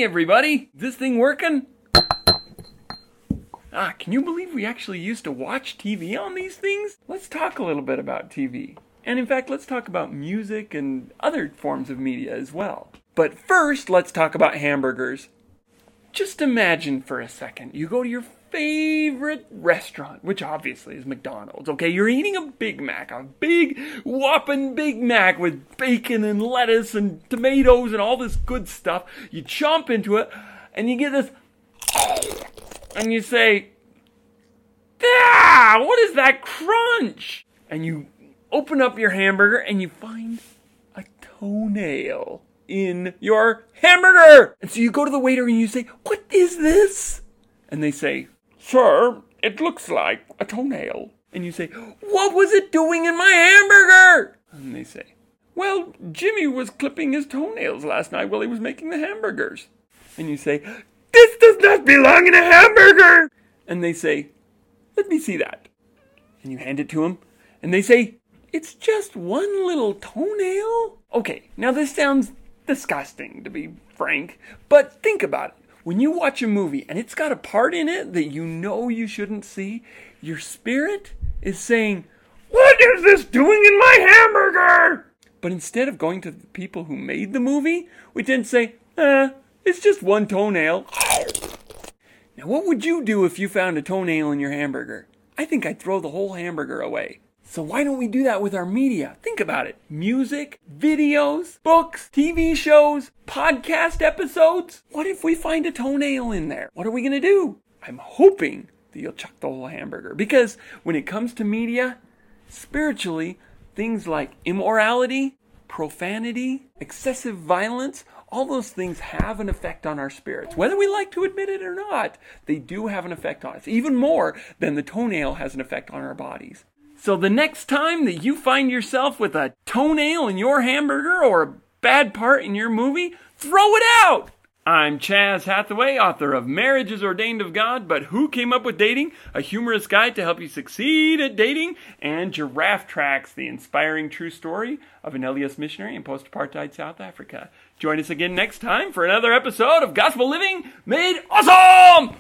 Hey everybody, this thing working? Can you believe we actually used to watch TV on these things? Let's talk a little bit about TV. And in fact, let's talk about music and other forms of media as well. But first, let's talk about hamburgers. Just imagine for a second, you go to your favorite restaurant, which obviously is McDonald's, okay? You're eating a Big Mac, a big whopping Big Mac with bacon and lettuce and tomatoes and all this good stuff. You chomp into it and you get this, and you say, what is that crunch? And you open up your hamburger and you find a toenail in your hamburger. And so you go to the waiter and you say, "What is this?" And they say, "Sir, it looks like a toenail." And you say, "What was it doing in my hamburger?" And they say, "Well, Jimmy was clipping his toenails last night while he was making the hamburgers." And you say, "This does not belong in a hamburger." And they say, "Let me see that." And you hand it to them. And they say, "It's just one little toenail." Okay, now this sounds disgusting, to be frank, but think about it. When you watch a movie and it's got a part in it that you know you shouldn't see, your spirit is saying, "What is this doing in my hamburger?" But instead of going to the people who made the movie, we tend to say, it's just one toenail. Now, what would you do if you found a toenail in your hamburger? I think I'd throw the whole hamburger away. So why don't we do that with our media? Think about it. Music, videos, books, TV shows, podcast episodes. What if we find a toenail in there? What are we going to do? I'm hoping that you'll chuck the whole hamburger. Because when it comes to media, spiritually, things like immorality, profanity, excessive violence, all those things have an effect on our spirits. Whether we like to admit it or not, they do have an effect on us. Even more than the toenail has an effect on our bodies. So the next time that you find yourself with a toenail in your hamburger or a bad part in your movie, throw it out! I'm Chaz Hathaway, author of Marriage is Ordained of God, but Who Came Up with Dating? A humorous guide to help you succeed at dating, and Giraffe Tracks, the inspiring true story of an LDS missionary in post-apartheid South Africa. Join us again next time for another episode of Gospel Living Made Awesome!